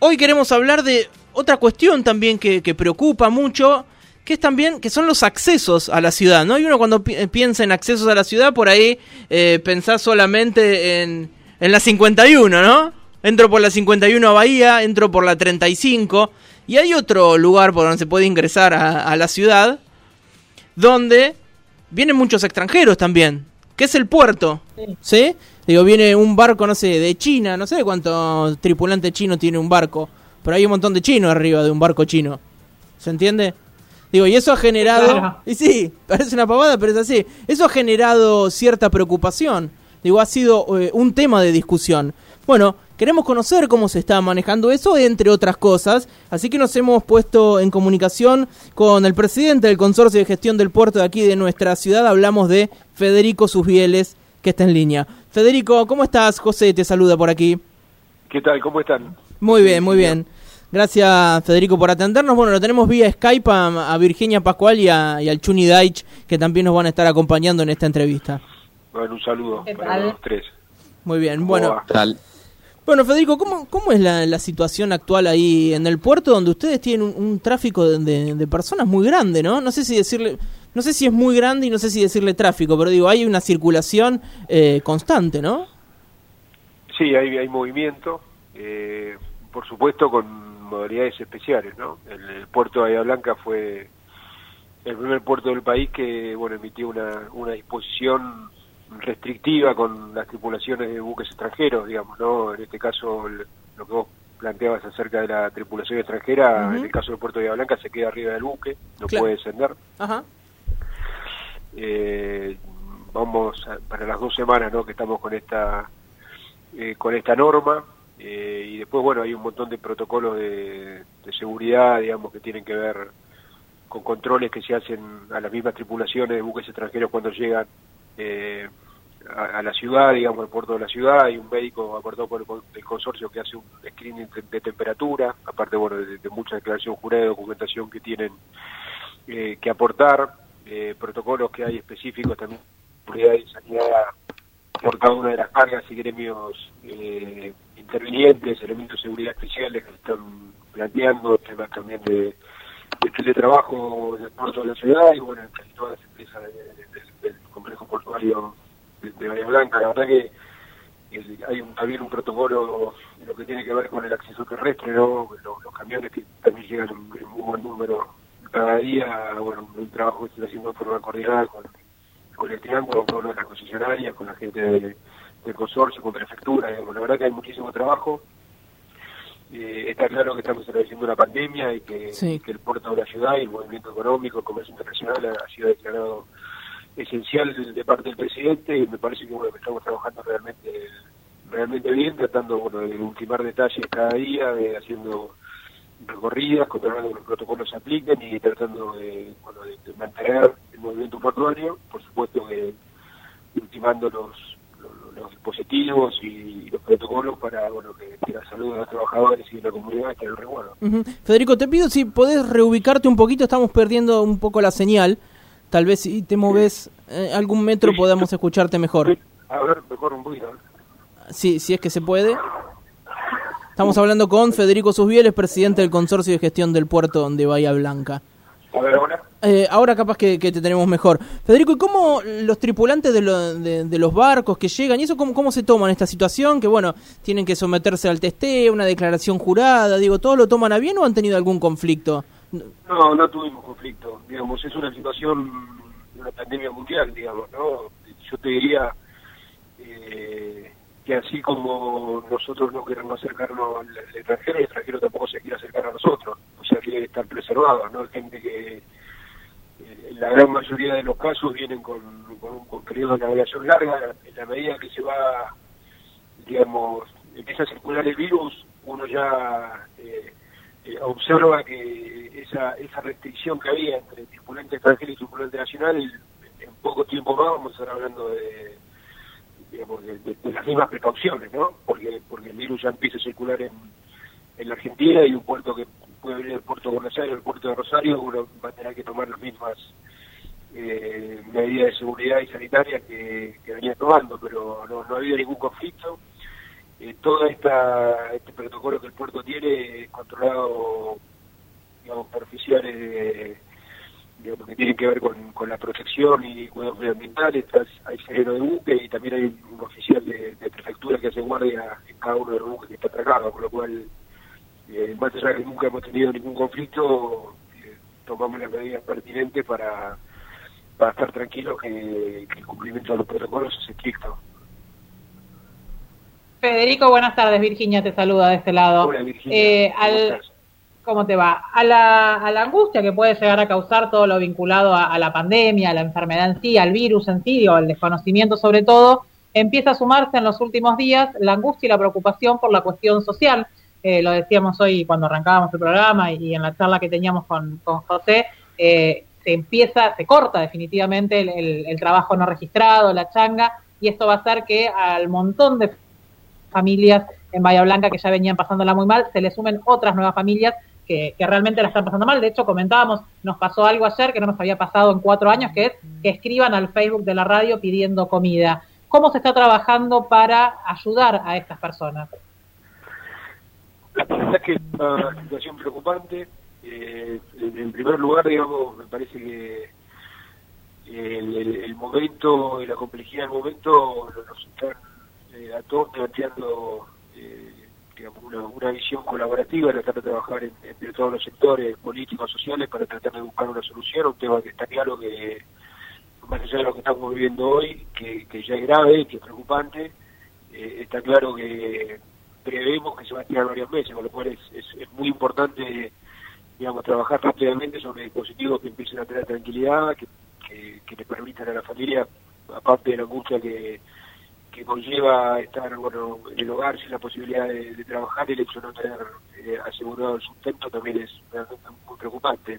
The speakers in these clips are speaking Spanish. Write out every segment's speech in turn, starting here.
hoy queremos hablar de otra cuestión también que preocupa mucho, que es también que son los accesos a la ciudad, ¿no? Y uno cuando piensa en accesos a la ciudad, por ahí pensás solamente en la 51, ¿no? Entro por la 51 a Bahía, entro por la 35, y hay otro lugar por donde se puede ingresar a la ciudad, donde vienen muchos extranjeros también, que es el puerto, ¿sí? Digo, viene un barco, no sé, de China, no sé cuántos tripulantes chinos tiene un barco, pero hay un montón de chinos arriba de un barco chino, ¿se entiende? Digo, y eso ha generado... Claro. Y sí, parece una pavada, pero es así. Eso ha generado cierta preocupación. Digo, ha sido un tema de discusión. Bueno, queremos conocer cómo se está manejando eso, entre otras cosas. Así que nos hemos puesto en comunicación con el presidente del Consorcio de Gestión del Puerto de aquí de nuestra ciudad. Hablamos de Federico Susbieles, que está en línea. Federico, ¿cómo estás? José te saluda por aquí. ¿Qué tal? ¿Cómo están? Muy bien, muy bien. Gracias, Federico, por atendernos. Bueno, lo tenemos vía Skype a Virginia Pascual y al Chuni Deitch, que también nos van a estar acompañando en esta entrevista. Bueno, un saludo para los tres. Muy bien, bueno. Bueno, Federico, ¿cómo es la situación actual ahí en el puerto, donde ustedes tienen un tráfico de personas muy grande, ¿no? No sé si es muy grande y no sé si decirle tráfico, pero digo, hay una circulación constante, ¿no? Sí, hay movimiento, por supuesto con modalidades especiales, ¿no? El puerto de Bahía Blanca fue el primer puerto del país que, bueno, emitió una disposición restrictiva con las tripulaciones de buques extranjeros, digamos, ¿no? En este caso, lo que vos planteabas acerca de la tripulación extranjera, en el caso del puerto de Bahía Blanca se queda arriba del buque, no puede descender. Ajá. Vamos para las 2 semanas, ¿no? Que estamos con esta norma. Y después, bueno, hay un montón de protocolos de seguridad, digamos, que tienen que ver con controles que se hacen a las mismas tripulaciones de buques extranjeros cuando llegan a la ciudad, digamos, al puerto de la ciudad. Hay un médico acordado por el consorcio que hace un screening de temperatura, aparte, bueno, de mucha declaración jurada y documentación que tienen que aportar, protocolos que hay específicos también, seguridad y sanidad por cada una de las cargas y gremios intervinientes, elementos de seguridad especiales que se están planteando, temas también de teletrabajo en el puerto de la ciudad y bueno, en casi todas las empresas del complejo portuario de Bahía Blanca. La verdad que hay también un protocolo en lo que tiene que ver con el acceso terrestre, ¿no? Los camiones que también llegan en muy buen número cada día, bueno, un trabajo que se está haciendo de forma coordinada con el triángulo, con las concesionarias, con la gente del consorcio, con prefectura, digamos. La verdad que hay muchísimo trabajo. Está claro que estamos atravesando una pandemia y que el puerto de la ciudad y el movimiento económico, el comercio internacional ha sido declarado esencial de parte del presidente y me parece que, bueno, que estamos trabajando realmente bien, tratando, bueno, de ultimar detalles cada día, haciendo recorridas, controlando que los protocolos se apliquen y tratando de mantener el movimiento portuario, por supuesto que ultimando los dispositivos y los protocolos para, bueno, que la salud de los trabajadores y de la comunidad esté en resguardo. Federico, te pido si podés reubicarte un poquito, estamos perdiendo un poco la señal, tal vez si te moves algún metro podamos escucharte mejor. A ver, mejor un poquito. Sí, si es que se puede. Estamos hablando con Federico Susbieles, presidente del Consorcio de Gestión del Puerto de Bahía Blanca. A ver, ahora. Ahora capaz que te tenemos mejor. Federico, ¿y cómo los tripulantes de los barcos que llegan, y eso cómo se toman esta situación? Que bueno, tienen que someterse al testeo, una declaración jurada, digo, ¿todos lo toman a bien o han tenido algún conflicto? No tuvimos conflicto, digamos, es una situación de una pandemia mundial, digamos, ¿no? Yo te diría que así como nosotros no queremos acercarnos al extranjero, el extranjero tampoco se quiere acercar a nosotros, o sea, quiere estar preservado, ¿no? Hay gente que en la gran mayoría de los casos vienen con un periodo de navegación larga. En la medida que se va, digamos, empieza a circular el virus, uno ya observa que esa restricción que había entre tripulante extranjero y tripulante nacional, en poco tiempo más vamos a estar hablando de las mismas precauciones, ¿no? Porque el virus ya empieza a circular en la Argentina y un puerto que puede venir del puerto de Buenos Aires, el puerto de Rosario, uno va a tener que tomar las mismas medidas de seguridad y sanitarias que venía tomando, pero no ha habido ningún conflicto. Todo este protocolo que el puerto tiene tienen que ver con la protección y cuidados medioambientales. Hay sereno de buque y también hay un oficial de prefectura que hace guardia en cada uno de los buques que está atracado, con lo cual, más allá de que nunca hemos tenido ningún conflicto, tomamos las medidas pertinentes para estar tranquilos que el cumplimiento de los protocolos es estricto. Federico, buenas tardes. Virginia te saluda de este lado. Hola, Virginia. ¿Cómo te va? A la angustia que puede llegar a causar todo lo vinculado a la pandemia, a la enfermedad en sí, al virus en sí, o al desconocimiento sobre todo, empieza a sumarse en los últimos días la angustia y la preocupación por la cuestión social. Lo decíamos hoy cuando arrancábamos el programa y en la charla que teníamos con José, se corta definitivamente el trabajo no registrado, la changa, y esto va a hacer que al montón de familias en Bahía Blanca que ya venían pasándola muy mal, se le sumen otras nuevas familias que realmente la están pasando mal. De hecho, comentábamos, nos pasó algo ayer que no nos había pasado en 4 años, que es que escriban al Facebook de la radio pidiendo comida. ¿Cómo se está trabajando para ayudar a estas personas? La verdad es que es una situación preocupante. En primer lugar, digamos, me parece que el momento y la complejidad del momento nos están a todos planteando digamos, una visión colaborativa, tratar de trabajar entre todos los sectores políticos, sociales, para tratar de buscar una solución a un tema que está claro que, más allá de lo que estamos viviendo hoy, que ya es grave, que es preocupante, está claro que prevemos que se va a tirar varios meses, con lo cual es muy importante, digamos, trabajar rápidamente sobre dispositivos que empiecen a tener tranquilidad, que le permitan a la familia, aparte de la angustia que conlleva estar, bueno, en el hogar sin la posibilidad de trabajar, el hecho de no tener asegurado el sustento también es realmente muy preocupante.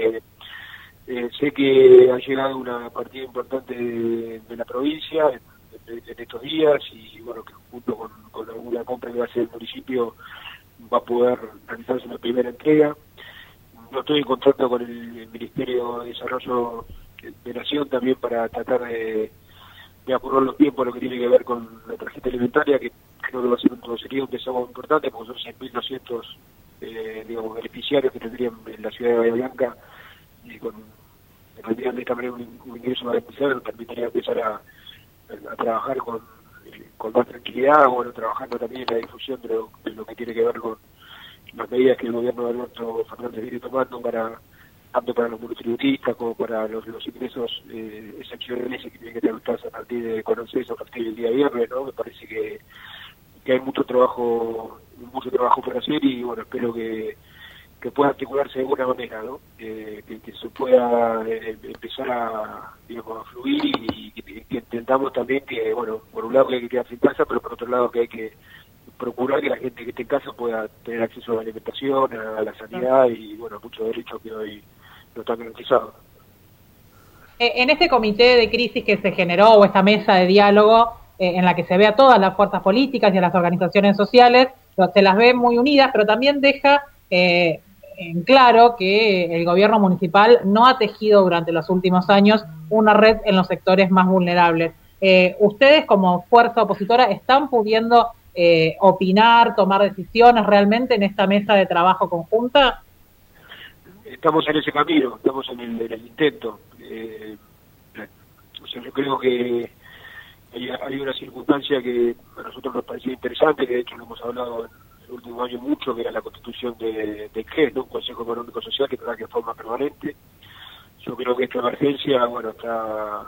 Sé que ha llegado una partida importante de la provincia en estos días y bueno, que junto con alguna compra que va a hacer el municipio va a poder realizarse una primera entrega. No estoy en contacto con el Ministerio de Desarrollo de Nación también para tratar de apurar los tiempos lo que tiene que ver con la tarjeta alimentaria, que creo que va a ser sería un desafío importante porque son 6.200 digamos, beneficiarios que tendrían en la ciudad de Bahía Blanca y tendrían de esta manera un ingreso garantizado que permitiría empezar a trabajar con más tranquilidad, bueno, trabajando también en la difusión de lo que tiene que ver con las medidas que el gobierno de Alberto Fernández viene tomando tanto para los monotributistas como para los ingresos excepcionales que tienen que tratarse a partir de conocer a partir del día viernes, ¿no? Me parece que hay mucho trabajo por hacer y bueno, espero que pueda articularse de alguna manera, ¿no? Que se pueda empezar a fluir y que intentamos también que, bueno, por un lado que hay que quedarse en casa, pero por otro lado que hay que procurar que la gente que esté en casa pueda tener acceso a la alimentación, a la sanidad y, bueno, muchos derechos que hoy no están garantizados. En este comité de crisis que se generó, o esta mesa de diálogo, en la que se ve a todas las fuerzas políticas y a las organizaciones sociales, se las ve muy unidas, pero también deja en claro que el gobierno municipal no ha tejido durante los últimos años una red en los sectores más vulnerables. ¿Ustedes como fuerza opositora están pudiendo opinar, tomar decisiones realmente en esta mesa de trabajo conjunta? Estamos en ese camino, estamos en el intento. O sea, yo creo que hay una circunstancia que a nosotros nos parecía interesante, que de hecho lo hemos hablado en el último año mucho, que era la constitución de CES, ¿no? Un Consejo Económico Social que trabaja de forma permanente. Yo creo que esta emergencia, bueno, está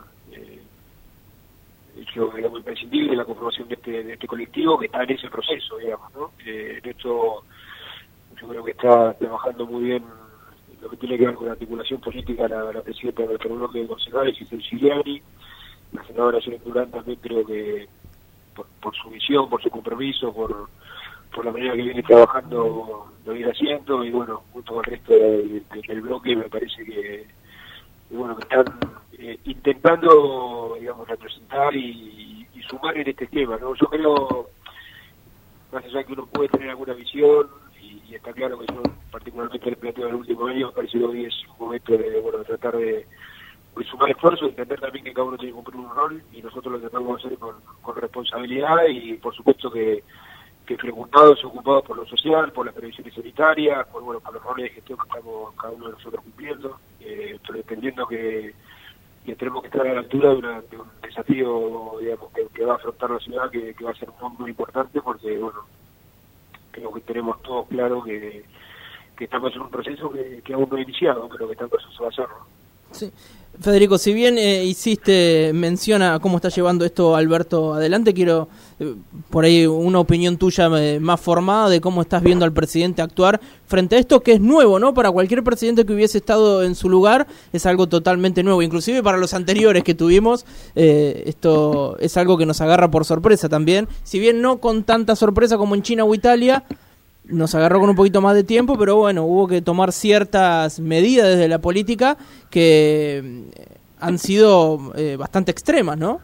hecho, digamos, imprescindible la conformación de este colectivo que está en ese proceso, digamos, ¿no? En esto yo creo que está trabajando muy bien lo que tiene que ver con la articulación política la presidenta del bloque de concejales, Giselle Giuliani, la senadora Yolanda Durán también creo que por su visión, por su compromiso, por la manera que viene trabajando, lo viene haciendo y bueno, junto con el resto del bloque me parece que bueno, que están intentando, digamos, representar y sumar en este esquema, ¿no? Yo creo, más allá que uno puede tener alguna visión, y está claro que yo particularmente el planteo del último año, me parece que hoy es un momento de, bueno, de tratar de sumar esfuerzos, entender también que cada uno tiene que cumplir un rol, y nosotros lo tratamos de hacer con responsabilidad, y por supuesto que preocupados, ocupados por lo social, por las previsiones sanitarias, por los roles de gestión que estamos cada uno de nosotros cumpliendo, pero entendiendo que tenemos que estar a la altura de un desafío, digamos, que va a afrontar la ciudad, que va a ser muy importante, porque creo que tenemos todos claro que estamos en un proceso que aún no ha iniciado, pero que está en proceso de hacerlo. Sí. Federico, si bien hiciste mención a cómo está llevando esto Alberto adelante, quiero por ahí una opinión tuya más formada de cómo estás viendo al presidente actuar frente a esto, que es nuevo, ¿no? Para cualquier presidente que hubiese estado en su lugar es algo totalmente nuevo, inclusive para los anteriores que tuvimos, esto es algo que nos agarra por sorpresa también, si bien no con tanta sorpresa como en China o Italia. Nos agarró con un poquito más de tiempo, pero bueno, hubo que tomar ciertas medidas desde la política que han sido bastante extremas, ¿no?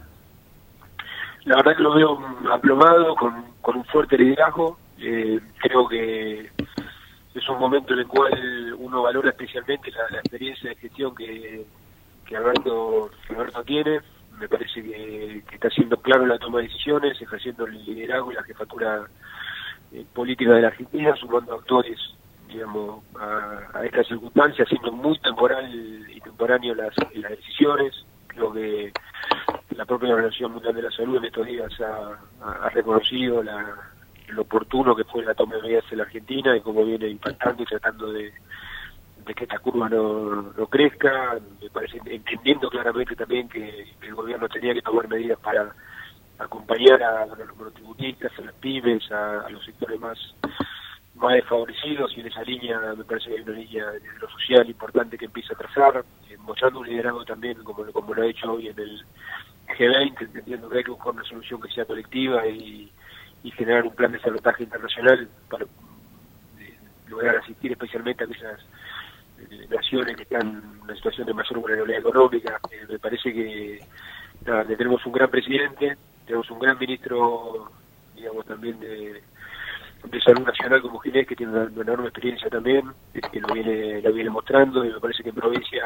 La verdad que lo veo aplomado, con un fuerte liderazgo. Creo que es un momento en el cual uno valora especialmente la experiencia de gestión que Alberto tiene. Me parece que está siendo claro en la toma de decisiones, ejerciendo el liderazgo y la jefatura política de la Argentina, sumando actores, digamos, a estas circunstancias, siendo muy temporal y temporáneo las decisiones. Creo que la propia Organización Mundial de la Salud en estos días ha reconocido lo oportuno que fue la toma de medidas en la Argentina y cómo viene impactando y tratando de que esta curva no crezca. Me parece, entendiendo claramente también que el gobierno tenía que tomar medidas para acompañar a los monotributistas, a las pymes, a los sectores más desfavorecidos, y en esa línea me parece que hay una línea de lo social importante que empieza a trazar, mostrando un liderazgo también como lo ha hecho hoy en el G20, entendiendo que hay que buscar una solución que sea colectiva y generar un plan de sabotaje internacional para lograr asistir especialmente a aquellas naciones que están en una situación de mayor vulnerabilidad económica. Me parece que tenemos un gran presidente, tenemos un gran ministro, digamos, también de Salud Nacional como Ginés, que tiene una enorme experiencia también, que lo viene mostrando, y me parece que en provincia,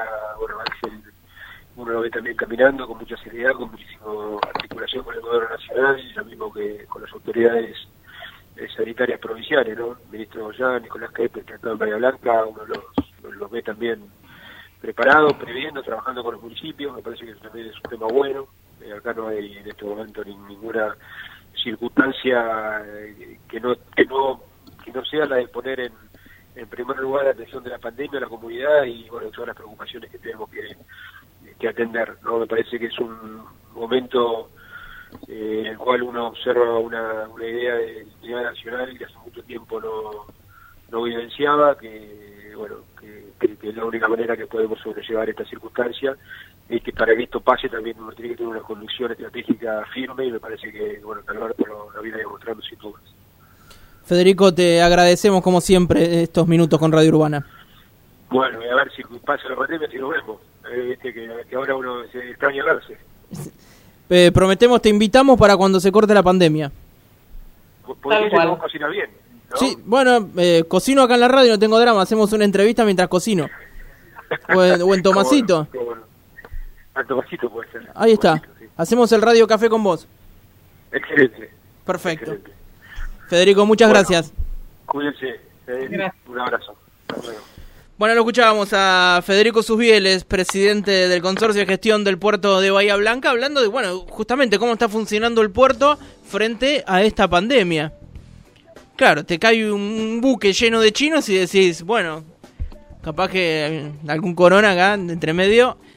uno lo ve también caminando con mucha seriedad, con muchísima articulación con el gobierno nacional, y lo mismo que con las autoridades sanitarias provinciales, ¿no? El ministro Goyán, Nicolás Quepes, que está en Bahía Blanca, uno los ve también preparados, previendo, trabajando con los municipios. Me parece que eso también es un tema bueno. Acá no hay en este momento ninguna circunstancia que no sea la de poner en primer lugar la atención de la pandemia a la comunidad y todas las preocupaciones que tenemos que atender, ¿no? Me parece que es un momento en el cual uno observa una idea de unidad nacional que hace mucho tiempo no evidenciaba, que es la única manera que podemos sobrellevar esta circunstancia, es que para que esto pase también uno tiene que tener una conducción estratégica firme, y me parece que Alberto lo viene demostrando sin dudas. Federico, te agradecemos como siempre estos minutos con Radio Urbana. Bueno, y a ver si pasa la pandemia, si lo vemos, que ahora uno se extraña verse. Prometemos, te invitamos para cuando se corte la pandemia. Porque vamos a cocinar bien, ¿no? Sí, bueno, cocino acá en la radio, no tengo drama, hacemos una entrevista mientras cocino. O en Tomasito. En Tomasito puede ser. Ahí está, sí. Hacemos el Radio Café con vos. Excelente. Perfecto. Excelente. Federico, muchas gracias. Cuídense. Un abrazo. Hasta luego. Bueno, lo escuchábamos a Federico Susbieles, presidente del Consorcio de Gestión del Puerto de Bahía Blanca, hablando de, justamente cómo está funcionando el puerto frente a esta pandemia. Claro, te cae un buque lleno de chinos y decís, capaz que algún corona acá entre medio